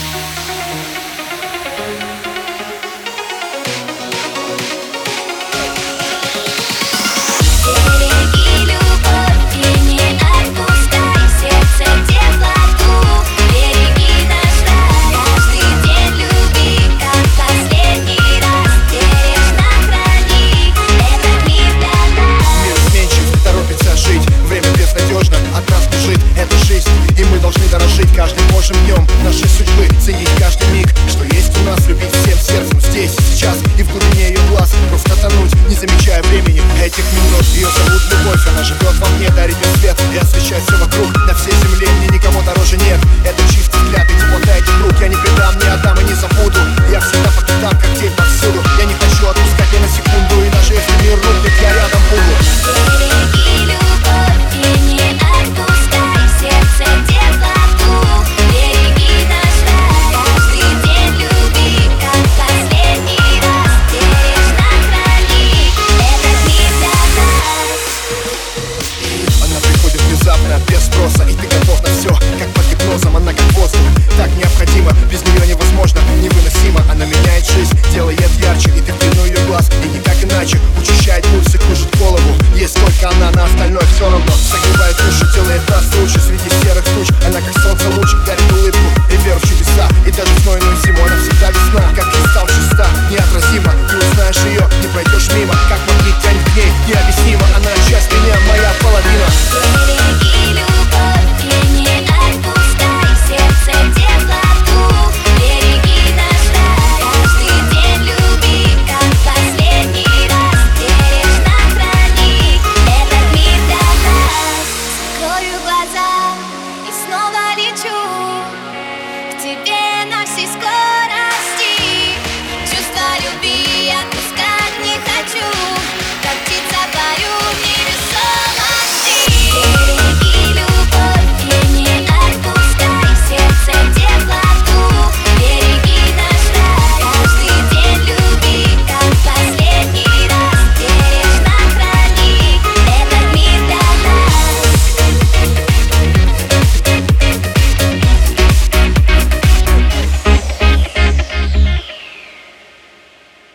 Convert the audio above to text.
Каждым можем днем нашей судьбы ценить каждый миг, что есть у нас, любить всем сердцем здесь и сейчас, и в глубине ее глаз просто тонуть, не замечая времени этих минут. Ее зовут любовь, она живет во мне, дарит мне свет и освещает все вокруг. На всей земле мне никого дороже нет. Это чистый взгляд и тепло